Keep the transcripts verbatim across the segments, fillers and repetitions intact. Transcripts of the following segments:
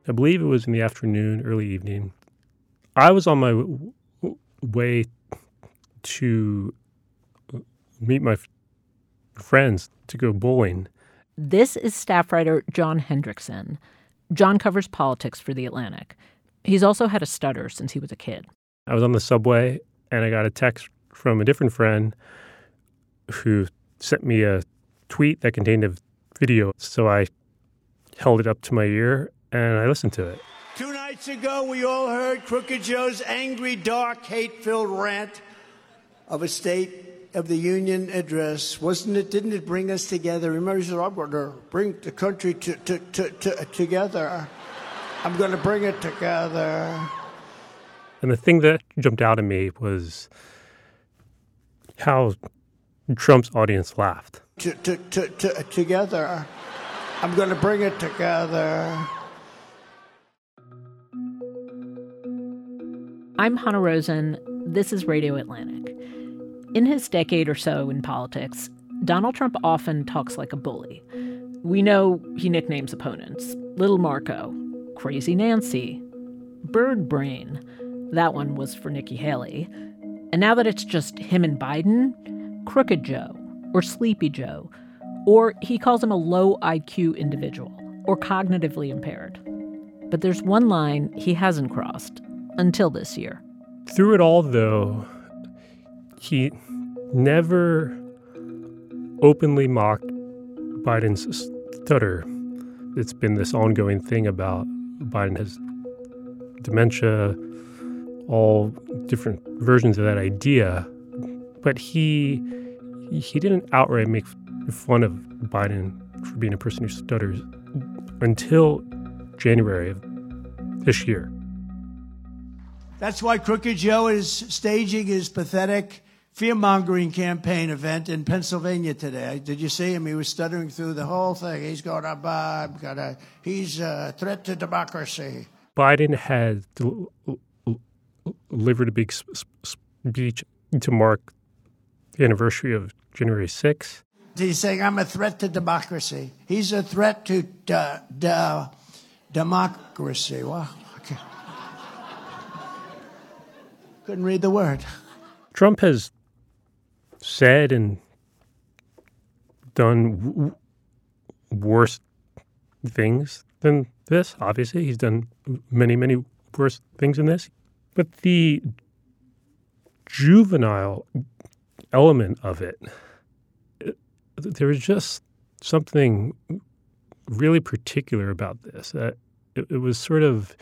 I believe it was in the afternoon, early evening. I was on my w- w- way to meet my f- friends to go bowling. This is staff writer John Hendrickson. John covers politics for The Atlantic. He's also had a stutter since he was a kid. I was on the subway, and I got a text from a different friend who sent me a tweet that contained a video. So I held it up to my ear, and I listened to it. Two nights ago, we all heard Crooked Joe's angry, dark, hate-filled rant of a State of the Union address. Wasn't it? Didn't it bring us together? Remember, he said, I'm going to bring the country to, to, to, to, together. I'm going to bring it together. And the thing that jumped out at me was how Trump's audience laughed. To, to, to, to, together. I'm going to bring it together. I'm Hanna Rosin. This is Radio Atlantic. In his decade or so in politics, Donald Trump often talks like a bully. We know he nicknames opponents Little Marco, Crazy Nancy, Bird Brain. That one was for Nikki Haley. And now that it's just him and Biden, Crooked Joe or Sleepy Joe, or he calls him a low I Q individual or cognitively impaired. But there's one line he hasn't crossed until this year. Through it all, though, he never openly mocked Biden's stutter. It's been this ongoing thing about Biden has dementia, all different versions of that idea. But he he didn't outright make fun of Biden for being a person who stutters until January of this year. That's why Crooked Joe is staging his pathetic fear-mongering campaign event in Pennsylvania today. Did you see him? He was stuttering through the whole thing. He's going to, uh, gonna, he's a threat to democracy. Biden had del- delivered a big sp- speech to mark the anniversary of January sixth. He's saying, I'm a threat to democracy. He's a threat to de- de- democracy. Wow. Okay. Couldn't read the word. Trump has said and done w- worse things than this. Obviously, he's done many, many worse things than this. But the juvenile element of it, it there was just something really particular about this. That it, it was sort of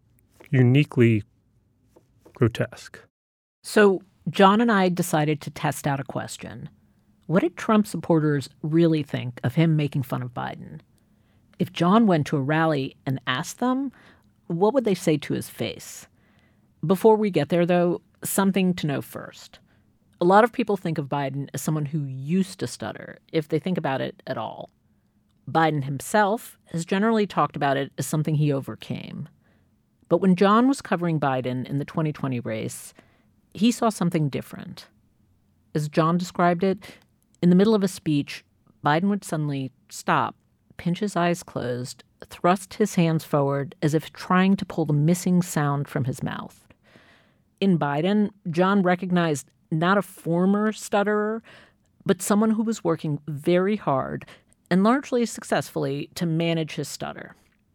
uniquely grotesque. So John and I decided to test out a question. What did Trump supporters really think of him making fun of Biden? If John went to a rally and asked them, what would they say to his face? Before we get there, though, something to know first. A lot of people think of Biden as someone who used to stutter, if they think about it at all. Biden himself has generally talked about it as something he overcame. But when John was covering Biden in the twenty twenty race, he saw something different. As John described it, in the middle of a speech, Biden would suddenly stop, pinch his eyes closed, thrust his hands forward as if trying to pull the missing sound from his mouth. In Biden, John recognized not a former stutterer, but someone who was working very hard and largely successfully to manage his stutter.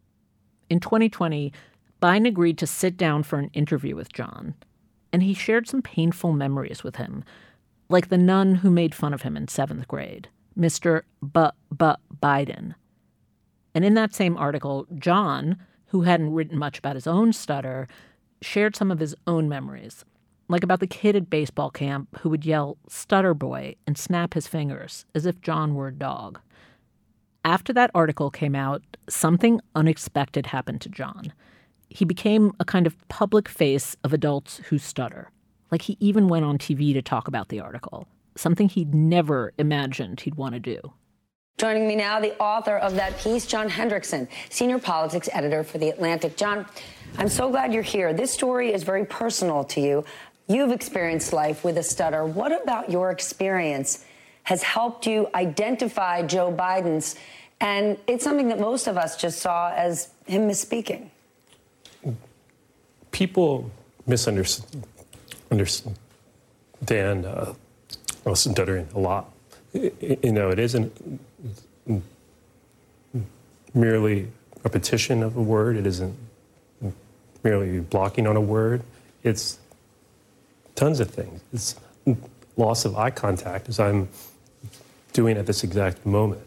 In twenty twenty, Biden agreed to sit down for an interview with John, and he shared some painful memories with him, like the nun who made fun of him in seventh grade, Mister B- B- Biden. And in that same article, John, who hadn't written much about his own stutter, shared some of his own memories, like about the kid at baseball camp who would yell, "Stutter boy," and snap his fingers as if John were a dog. After that article came out, something unexpected happened to John. He became a kind of public face of adults who stutter. Like he even went on T V to talk about the article, something he'd never imagined he'd want to do. Joining me now, the author of that piece, John Hendrickson, senior politics editor for The Atlantic. John, I'm so glad you're here. This story is very personal to you. You've experienced life with a stutter. What about your experience has helped you identify Joe Biden's? And it's something that most of us just saw as him misspeaking. People misunderstand uh, stuttering a lot. You know, it isn't merely repetition of a word. It isn't merely blocking on a word. It's tons of things. It's loss of eye contact, as I'm doing at this exact moment.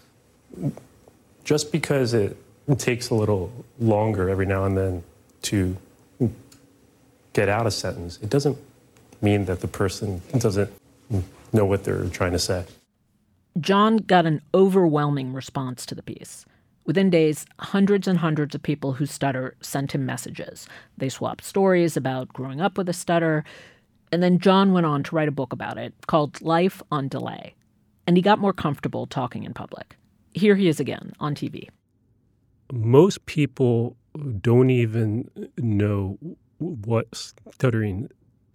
Just because it takes a little longer every now and then to get out a sentence, it doesn't mean that the person doesn't know what they're trying to say. John got an overwhelming response to the piece. Within days, hundreds and hundreds of people who stutter sent him messages. They swapped stories about growing up with a stutter. And then John went on to write a book about it called Life on Delay. And he got more comfortable talking in public. Here he is again on T V. Most people don't even know what stuttering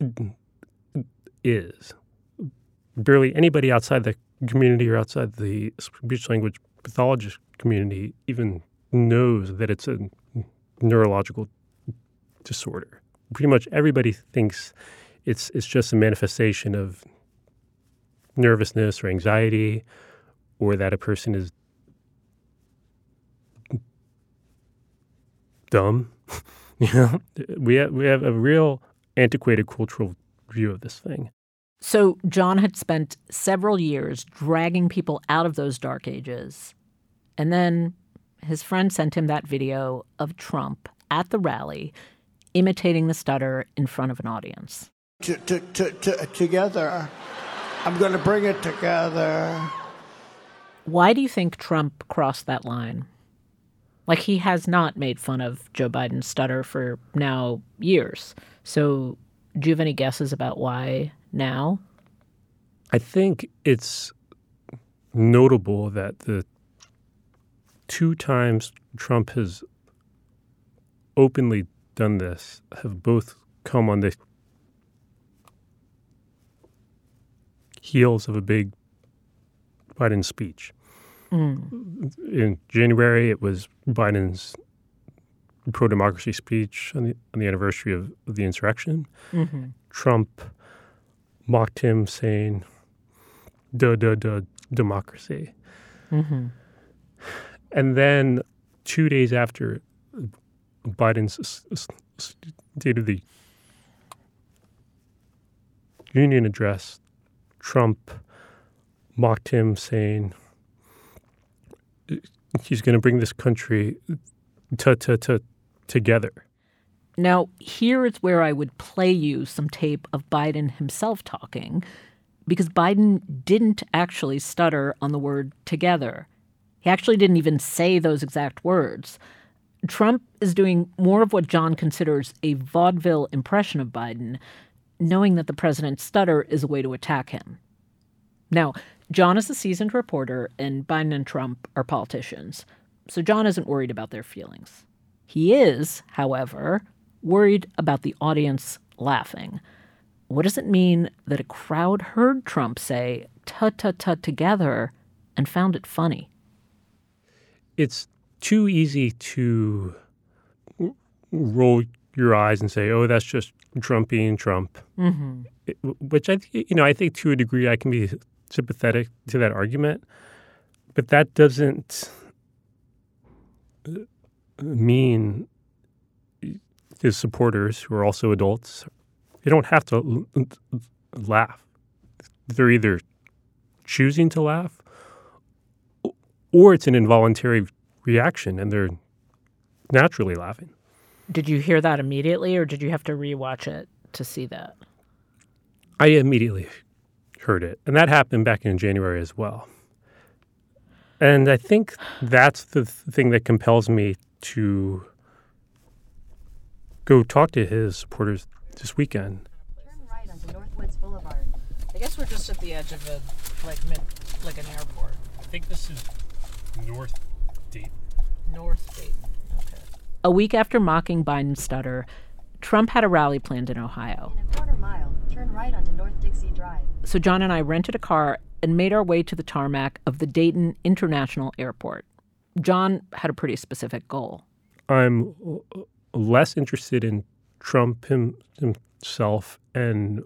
is. Barely anybody outside the community or outside the speech-language pathologist community even knows that it's a neurological disorder. Pretty much everybody thinks it's it's just a manifestation of nervousness or anxiety, or that a person is dumb. You know, we have, we have a real antiquated cultural view of this thing. So John had spent several years dragging people out of those dark ages. And then his friend sent him that video of Trump at the rally imitating the stutter in front of an audience. To, to, to, to, together. I'm going to bring it together. Why do you think Trump crossed that line? Like, he has not made fun of Joe Biden's stutter for now years. So do you have any guesses about why now? I think it's notable that the two times Trump has openly done this have both come on the heels of a big Biden speech. Mm. In January, it was Biden's pro-democracy speech on the, on the anniversary of, of the insurrection. Mm-hmm. Trump mocked him, saying, duh, duh, duh, democracy. Mm-hmm. And then two days after Biden's State of the Union address, Trump mocked him, saying he's going to bring this country to, to, to, together. Now, here is where I would play you some tape of Biden himself talking, because Biden didn't actually stutter on the word together. He actually didn't even say those exact words. Trump is doing more of what John considers a vaudeville impression of Biden, knowing that the president's stutter is a way to attack him. Now, John is a seasoned reporter, and Biden and Trump are politicians. So John isn't worried about their feelings. He is, however, worried about the audience laughing. What does it mean that a crowd heard Trump say, "tut-tut-tut together," and found it funny? It's too easy to roll your eyes and say, "Oh, that's just Trump being Trump," mm-hmm. it, which I, you know, I think to a degree I can be sympathetic to that argument, but that doesn't mean his supporters, who are also adults, they don't have to laugh. They're either choosing to laugh, or it's an involuntary reaction, and they're naturally laughing. Did you hear that immediately, or did you have to rewatch it to see that? I immediately heard it, and that happened back in January as well. And I think that's the thing that compels me to go talk to his supporters this weekend. Turn right onto Northwoods Boulevard. I guess we're just at the edge of a, like, mid, like an airport. I think this is North Dayton. North Dayton, okay. A week after mocking Biden's stutter, Trump had a rally planned in Ohio. In a quarter mile, turn right onto North Dixie Drive. So John and I rented a car and made our way to the tarmac of the Dayton International Airport. John had a pretty specific goal. I'm less interested in Trump him, himself and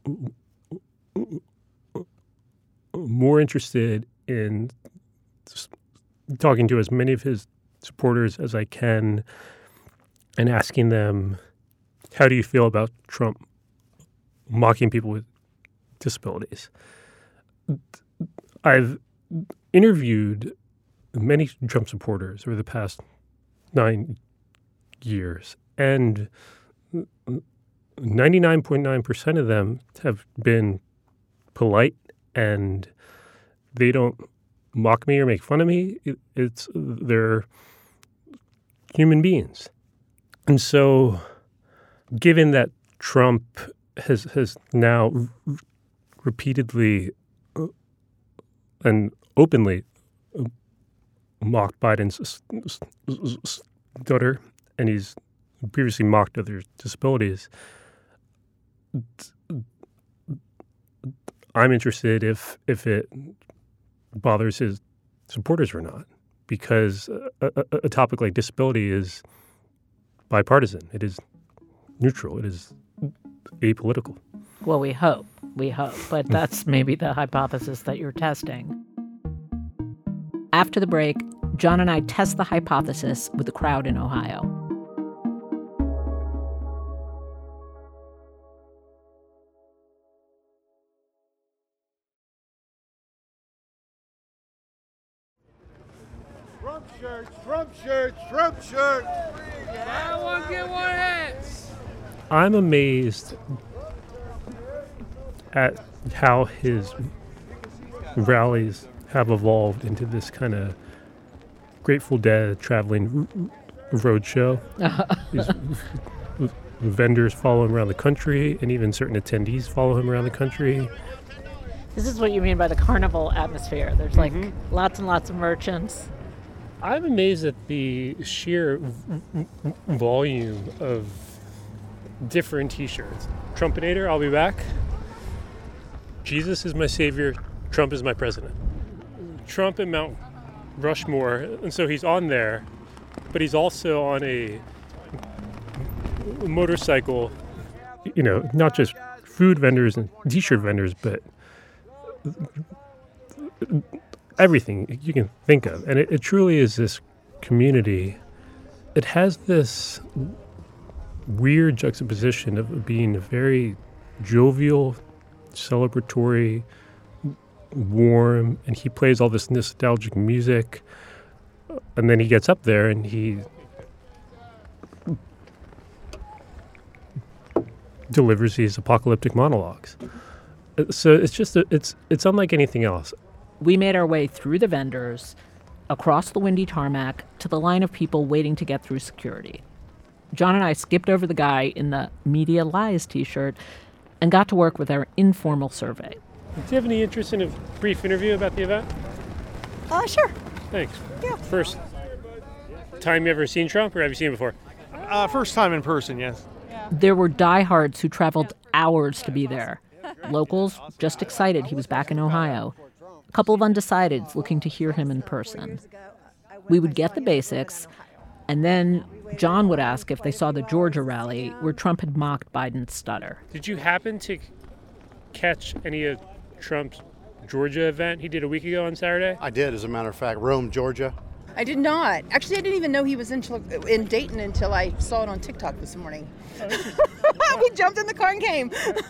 more interested in talking to as many of his supporters as I can and asking them, how do you feel about Trump mocking people with disabilities? I've interviewed many Trump supporters over the past nine years, and ninety-nine point nine percent of them have been polite, and they don't mock me or make fun of me. It, it's they're human beings. And so given that Trump has has now r- repeatedly uh, and openly uh, mocked Biden's stutter, and he's previously mocked other disabilities, I'm interested if if it bothers his supporters or not, because a, a, a topic like disability is bipartisan. It is neutral. It is apolitical. Well, we hope. We hope. But that's maybe the hypothesis that you're testing. After the break, John and I test the hypothesis with the crowd in Ohio. Trump shirts, Trump shirts, Trump shirts. Buy one, get one hats. I'm amazed at how his rallies have evolved into this kind of Grateful Dead traveling road show. These vendors follow him around the country, and even certain attendees follow him around the country. This is what you mean by the carnival atmosphere. There's like Mm-hmm. lots and lots of merchants. I'm amazed at the sheer v- v- volume of different T-shirts. Trumpinator, I'll be back. Jesus is my savior. Trump is my president. Trump and Mount Rushmore, and so he's on there, but he's also on a motorcycle. You know, not just food vendors and T-shirt vendors, but everything you can think of. And it, it truly is this community. It has this weird juxtaposition of being very jovial, celebratory, warm, and he plays all this nostalgic music. And then he gets up there and he delivers these apocalyptic monologues. So it's just, a, it's it's unlike anything else. We made our way through the vendors, across the windy tarmac, to the line of people waiting to get through security. John and I skipped over the guy in the Media Lies T-shirt and got to work with our informal survey. Do you have any interest in a brief interview about the event? Uh, sure. Thanks. Yeah. First time you ever seen Trump, or have you seen him before? Uh, first time in person, yes. There were diehards who traveled hours to be there. Locals just excited he was back in Ohio. A couple of undecideds looking to hear him in person. We would get the basics, and then John would ask if they saw the Georgia rally where Trump had mocked Biden's stutter. Did you happen to catch any of Trump's Georgia event he did a week ago on Saturday? I did, as a matter of fact. Rome, Georgia. I did not. Actually, I didn't even know he was in in Dayton until I saw it on TikTok this morning. We jumped in the car and came.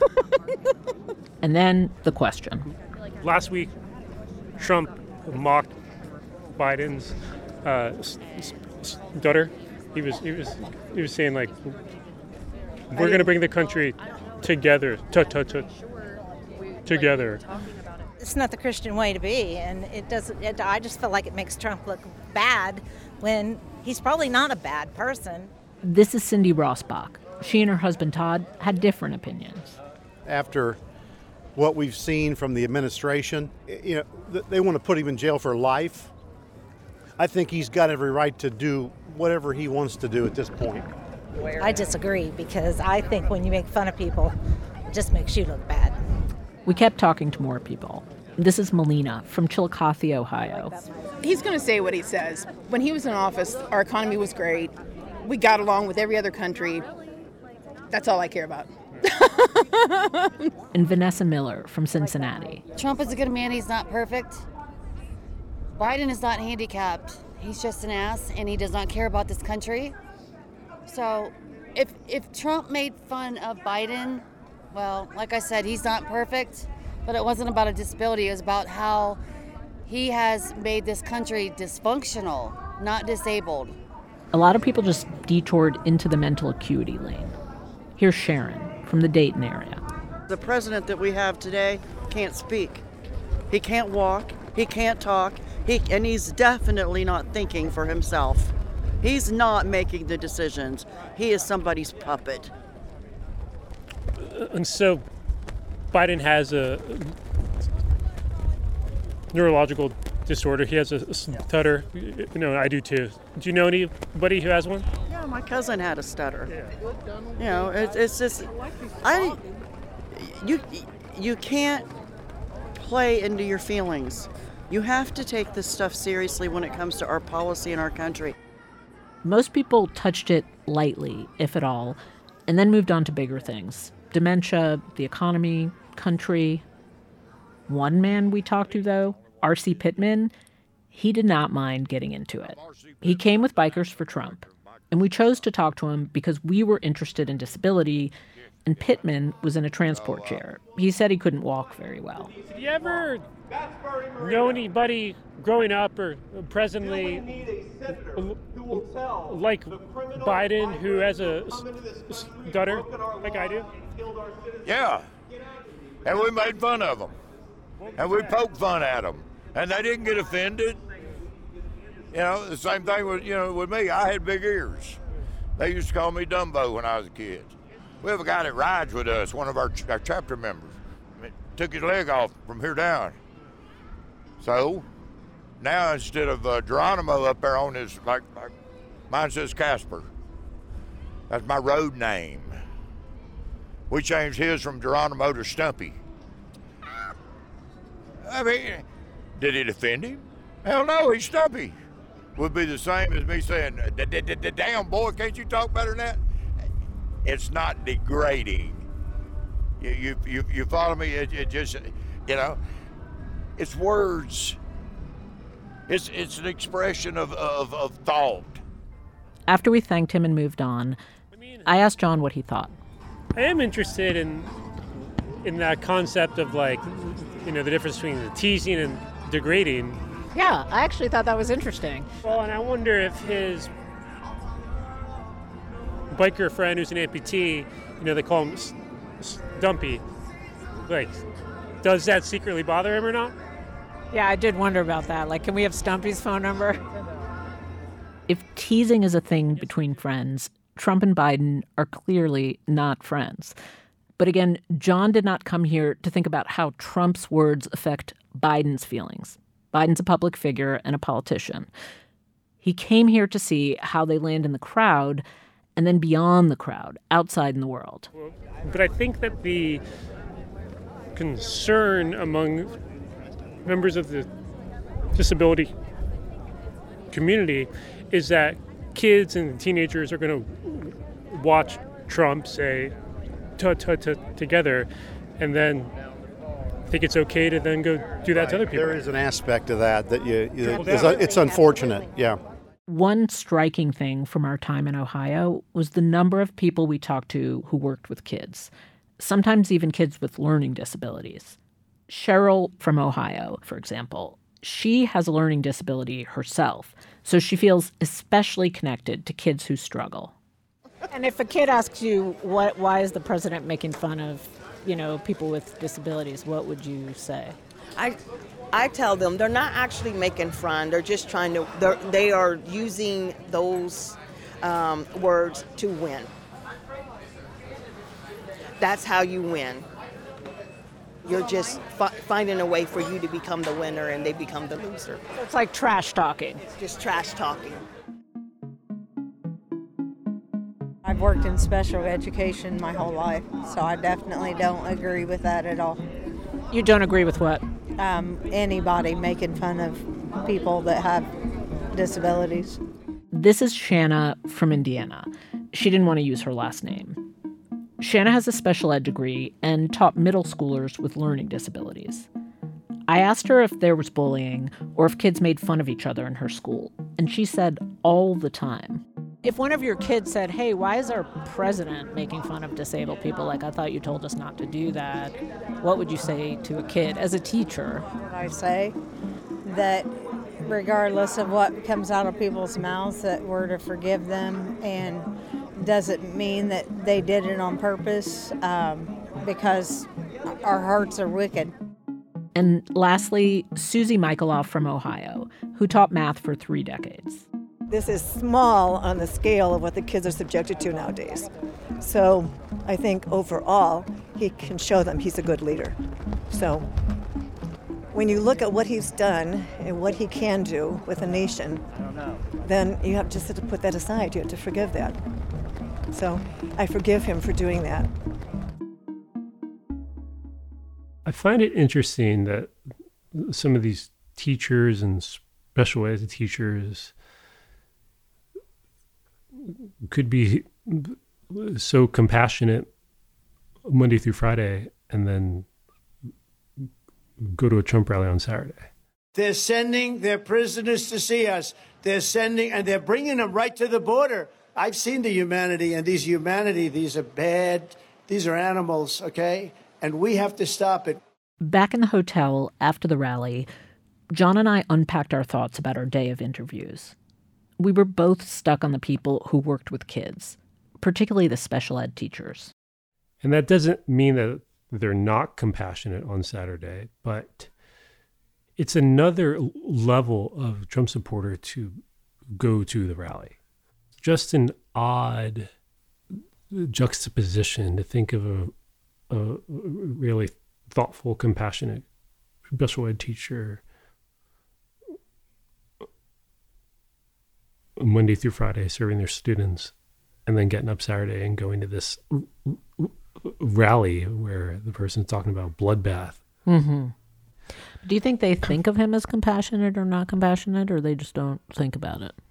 And then the question. Last week, Trump mocked Biden's uh, s- s- stutter. He was he was he was saying like, we're going to bring the country together, t- t- t- together. It's not the Christian way to be, and it doesn't. It, I just feel like it makes Trump look bad when he's probably not a bad person. This is Cindy Rossbach. She and her husband Todd had different opinions. After what we've seen from the administration, you know, th- they want to put him in jail for life. I think he's got every right to do whatever he wants to do at this point. I disagree, because I think when you make fun of people, it just makes you look bad. We kept talking to more people. This is Melina from Chillicothe, Ohio. He's going to say what he says. When he was in office, our economy was great. We got along with every other country. That's all I care about. And Vanessa Miller from Cincinnati. Trump is a good man. He's not perfect. Biden is not handicapped. He's just an ass, and he does not care about this country. So if if Trump made fun of Biden, well, like I said, he's not perfect, but it wasn't about a disability. It was about how he has made this country dysfunctional, not disabled. A lot of people just detoured into the mental acuity lane. Here's Sharon from the Dayton area. The president that we have today can't speak. He can't walk. He can't talk. He, and he's definitely not thinking for himself. He's not making the decisions. He is somebody's puppet. And so Biden has a neurological disorder. He has a stutter. You know, I do too. Do you know anybody who has one? Yeah, my cousin had a stutter. Yeah. You know, it, it's just, I, you, you can't play into your feelings. You have to take this stuff seriously when it comes to our policy in our country. Most people touched it lightly, if at all, and then moved on to bigger things. Dementia, the economy, country. One man we talked to, though, R C Pittman, he did not mind getting into it. He came with Bikers for Trump, and we chose to talk to him because we were interested in disability, and Pittman was in a transport chair. He said he couldn't walk very well. Did you ever know anybody growing up or presently like Biden who has a stutter like I do? Yeah, and we made fun of them, and we poked fun at them, and they didn't get offended. You know, the same thing with, you know, with me. I had big ears. They used to call me Dumbo when I was a kid. We have a guy that rides with us, one of our, our chapter members. Took his leg off from here down. So now instead of uh, Geronimo up there on his, like, like mine says Casper. That's my road name. We changed his from Geronimo to Stumpy. I mean, did it offend him? Hell no, he's Stumpy. Would be the same as me saying, damn boy, can't you talk better than that? It's not degrading. You you you, you follow me? It, it just, you know, it's words. It's it's an expression of, of, of thought. After we thanked him and moved on, I asked John what he thought. I am interested in in that concept of, like, you know, the difference between the teasing and degrading. Yeah, I actually thought that was interesting. Well, and I wonder if his biker friend who's an amputee, you know, they call him Stumpy, like, does that secretly bother him or not? Yeah, I did wonder about that. Like, can we have Stumpy's phone number? If teasing is a thing between friends, Trump and Biden are clearly not friends. But again, John did not come here to think about how Trump's words affect Biden's feelings. Biden's a public figure and a politician. He came here to see how they land in the crowd and then beyond the crowd, outside in the world. But I think that the concern among members of the disability community is that kids and teenagers are going to watch Trump say tut tut tut together and then think it's okay to then go do that right. to other people. There is an aspect of that that you, you it's, it's unfortunate, yeah. One striking thing from our time in Ohio was the number of people we talked to who worked with kids, sometimes even kids with learning disabilities. Cheryl from Ohio, for example, she has a learning disability herself, so she feels especially connected to kids who struggle. And if a kid asks you, what, why is the president making fun of, you know, people with disabilities, what would you say? I, I tell them they're not actually making fun. They're just trying to, they are using those um, words to win. That's how you win. You're just fi- finding a way for you to become the winner and they become the loser. It's like trash talking. Just trash talking. I've worked in special education my whole life, so I definitely don't agree with that at all. You don't agree with what? Um, anybody making fun of people that have disabilities. This is Shanna from Indiana. She didn't want to use her last name. Shanna has a special ed degree and taught middle schoolers with learning disabilities. I asked her if there was bullying or if kids made fun of each other in her school, and she said all the time. If one of your kids said, hey, why is our president making fun of disabled people? Like, I thought you told us not to do that. What would you say to a kid as a teacher? I say that regardless of what comes out of people's mouths, that we're to forgive them, and doesn't mean that they did it on purpose, um, because our hearts are wicked. And lastly, Susie Michaeloff from Ohio, who taught math for three decades. This is small on the scale of what the kids are subjected to nowadays. So I think overall, he can show them he's a good leader. So when you look at what he's done and what he can do with a nation, then you have just to put that aside. You have to forgive that. So I forgive him for doing that. I find it interesting that some of these teachers and special ed teachers could be so compassionate Monday through Friday and then go to a Trump rally on Saturday. They're sending their prisoners to see us. They're sending, and they're bringing them right to the border. I've seen the humanity, and these humanity, these are bad, these are animals, okay? And we have to stop it. Back in the hotel after the rally, John and I unpacked our thoughts about our day of interviews. We were both stuck on the people who worked with kids, particularly the special ed teachers. And that doesn't mean that they're not compassionate on Saturday, but it's another level of Trump supporter to go to the rally. Just an odd juxtaposition to think of a, a really thoughtful, compassionate special ed teacher Monday through Friday serving their students, and then getting up Saturday and going to this rally where the person's talking about bloodbath. Mm-hmm. Do you think they think of him as compassionate or not compassionate, or they just don't think about it?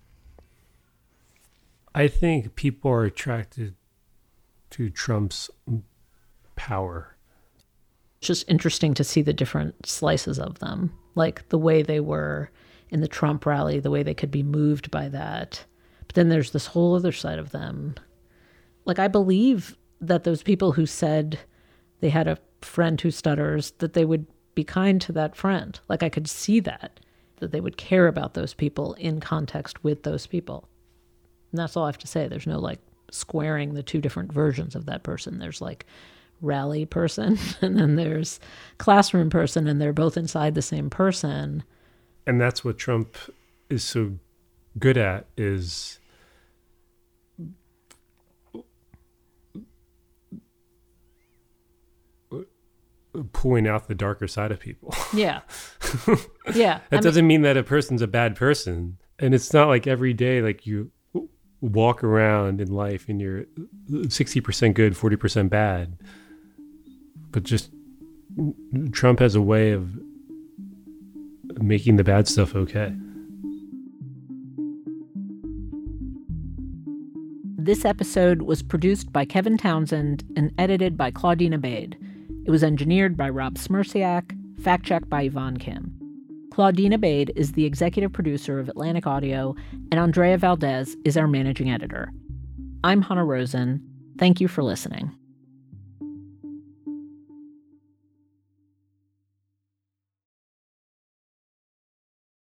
I think people are attracted to Trump's power. It's just interesting to see the different slices of them, like the way they were in the Trump rally, the way they could be moved by that. But then there's this whole other side of them. Like, I believe that those people who said they had a friend who stutters, that they would be kind to that friend. Like, I could see that, that they would care about those people in context with those people. And that's all I have to say. There's no, like, squaring the two different versions of that person. There's, like, rally person, and then there's classroom person, and they're both inside the same person. And that's what Trump is so good at, is pulling out the darker side of people. Yeah. Yeah. That I doesn't mean, mean that a person's a bad person. And it's not like every day, like, you walk around in life and you're sixty percent good, forty percent bad. But just Trump has a way of making the bad stuff okay. This episode was produced by Kevin Townsend and edited by Claudine Abade. It was engineered by Rob Smirsiak, fact-checked by Yvonne Kim. Claudine Abade is the executive producer of Atlantic Audio, and Andrea Valdez is our managing editor. I'm Hannah Rosen. Thank you for listening.